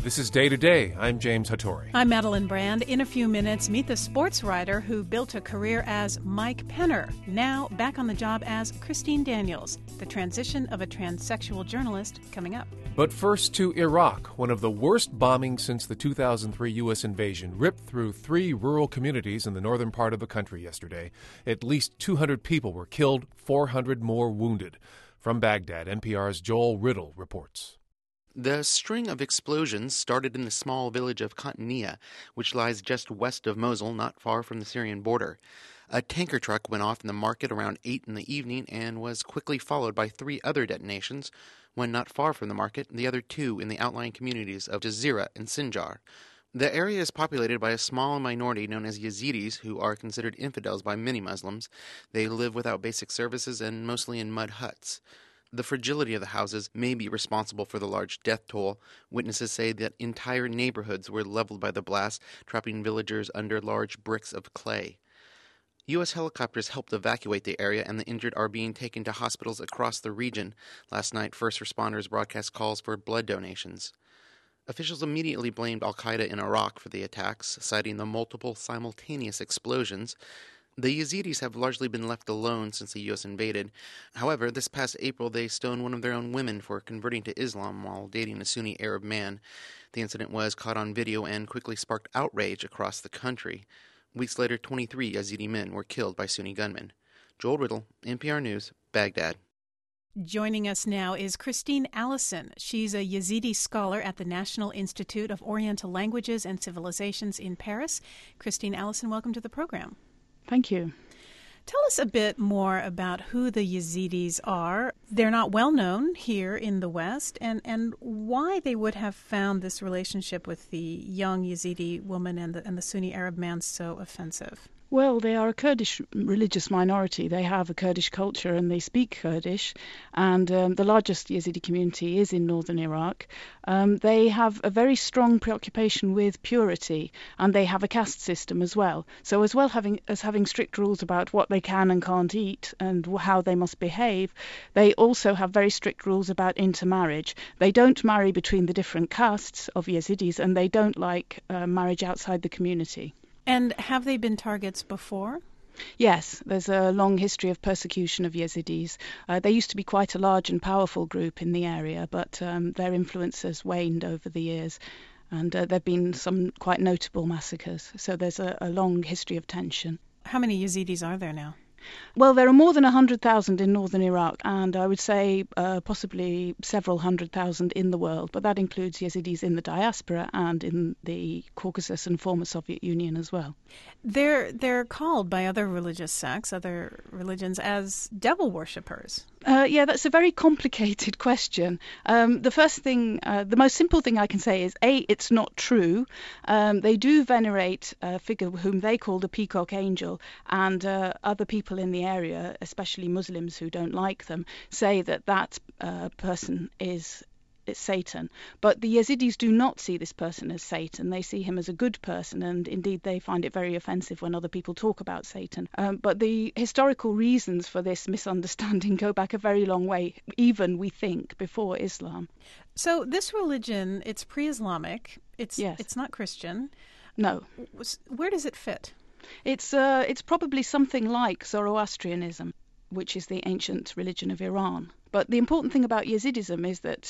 This is Day to Day. I'm James Hattori. I'm Madeline Brand. In a few minutes, meet the sports writer who built a career as Mike Penner, now back on the job as Christine Daniels. The transition of a transsexual journalist coming up. But first to Iraq. One of the worst bombings since the 2003 U.S. invasion ripped through 3 rural communities in the northern part of the country yesterday. At least 200 people were killed, 400 more wounded. From Baghdad, NPR's Joel Riddle reports. The string of explosions started in the small village of Qatniya, which lies just west of Mosul, not far from the Syrian border. A tanker truck went off in the market around 8 in the evening and was quickly followed by 3 other detonations, one not far from the market, the other 2 in the outlying communities of Jazeera and Sinjar. The area is populated by a small minority known as Yazidis, who are considered infidels by many Muslims. They live without basic services and mostly in mud huts. The fragility of the houses may be responsible for the large death toll. Witnesses say that entire neighborhoods were leveled by the blast, trapping villagers under large bricks of clay. U.S. helicopters helped evacuate the area, and the injured are being taken to hospitals across the region. Last night, first responders broadcast calls for blood donations. Officials immediately blamed al-Qaeda in Iraq for the attacks, citing the multiple simultaneous explosions. The Yazidis have largely been left alone since the U.S. invaded. However, this past April, they stoned one of their own women for converting to Islam while dating a Sunni Arab man. The incident was caught on video and quickly sparked outrage across the country. Weeks later, 23 Yazidi men were killed by Sunni gunmen. Joel Riddle, NPR News, Baghdad. Joining us now is Christine Allison. She's a Yazidi scholar at the National Institute of Oriental Languages and Civilizations in Paris. Christine Allison, welcome to the program. Thank you. Tell us a bit more about who the Yazidis are. They're not well known here in the West, and why they would have found this relationship with the young Yazidi woman and the Sunni Arab man so offensive. Well, they are a Kurdish religious minority. They have a Kurdish culture and they speak Kurdish. And the largest Yazidi community is in northern Iraq. They have a very strong preoccupation with purity, and they have a caste system as well. So as well as having strict rules about what they can and can't eat and how they must behave, they also have very strict rules about intermarriage. They don't marry between the different castes of Yazidis, and they don't like marriage outside the community. And have they been targets before? Yes, there's a long history of persecution of Yazidis. They used to be quite a large and powerful group in the area, but their influence has waned over the years, and there have been some quite notable massacres. So there's a long history of tension. How many Yazidis are there now? Well, there are more than 100,000 in northern Iraq, and I would say possibly several 100,000 in the world, but that includes Yazidis in the diaspora and in the Caucasus and former Soviet Union as well. They're called by other religious sects, other religions, as devil worshippers. Yeah, that's a very complicated question. The first thing, the most simple thing I can say is, A, it's not true. They do venerate a figure whom they call the peacock angel, and other people in the area, especially Muslims who don't like them, say that person is Satan. But the Yazidis do not see this person as Satan. They see him as a good person, and indeed they find it very offensive when other people talk about Satan. But the historical reasons for this misunderstanding go back a very long way, even, we think, before Islam. So this religion, it's pre-Islamic. Yes. It's not Christian. No. Where does it fit? It's probably something like Zoroastrianism, which is the ancient religion of Iran. But the important thing about Yazidism is that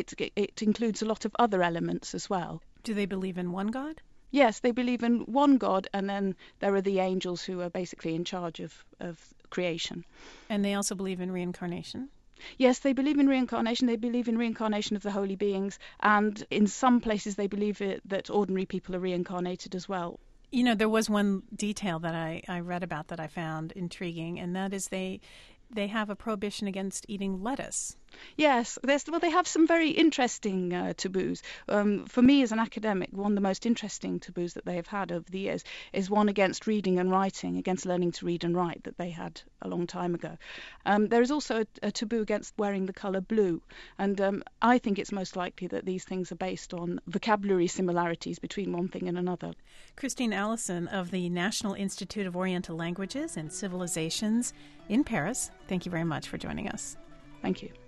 it includes a lot of other elements as well. Do they believe in one God? Yes, they believe in one God, and then there are the angels who are basically in charge of creation. And they also believe in reincarnation? Yes, they believe in reincarnation. They believe in reincarnation of the holy beings, and in some places they believe that ordinary people are reincarnated as well. You know, there was one detail that I read about that I found intriguing, and that is they have a prohibition against eating lettuce. Yes, they have some very interesting taboos. For me as an academic, one of the most interesting taboos that they have had over the years is one against reading and writing, against learning to read and write that they had a long time ago. There is also a taboo against wearing the colour blue, and I think it's most likely that these things are based on vocabulary similarities between one thing and another. Christine Allison of the National Institute of Oriental Languages and Civilizations in Paris, thank you very much for joining us. Thank you.